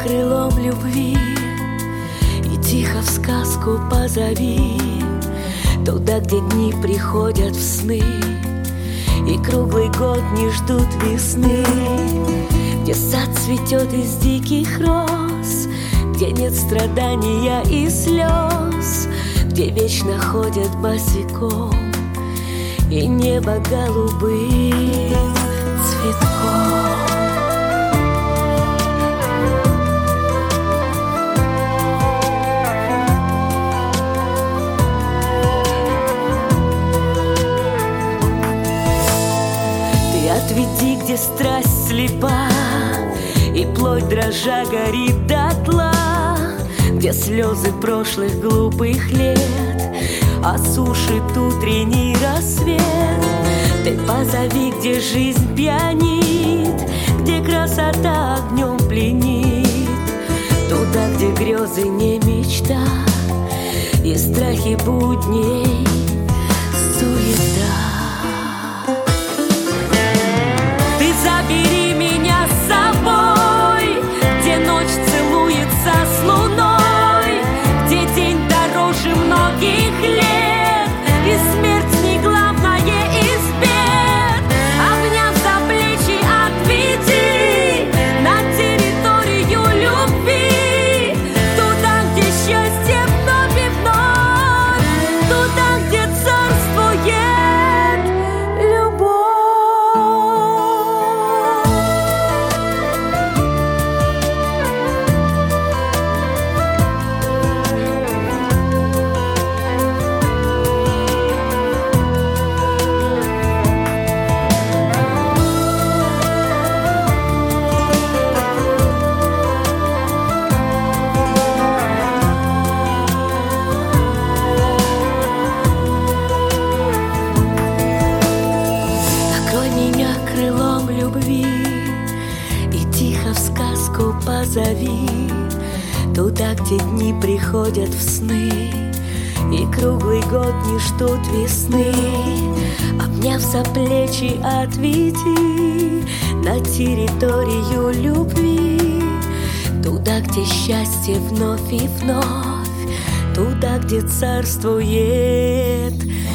крылом любви и тихо в сказку позови, туда, где дни приходят в сны и круглый год не ждут весны, где сад цветет из диких роз, где нет страдания и слез, где вечно ходят босиком и небо голубым цветком. Отведи, где страсть слепа и плоть дрожа горит дотла, где слезы прошлых глупых лет осушит утренний рассвет. Ты позови, где жизнь пьянит, где красота огнем пленит, туда, где грезы не мечта и страхи будней суета. Забери меня с собой, где ночь целуется с луной, где день дороже многих лет и смерть не главное из бед. Обняв за плечи, отведи на территорию любви, туда, где счастье вновь и вновь, туда, где царствует любовь. Крылом любви и тихо в сказку позови, туда, где дни приходят в сны и круглый год не ждут весны. Обняв за плечи, отведи на территорию любви, туда, где счастье вновь и вновь, туда, где царствует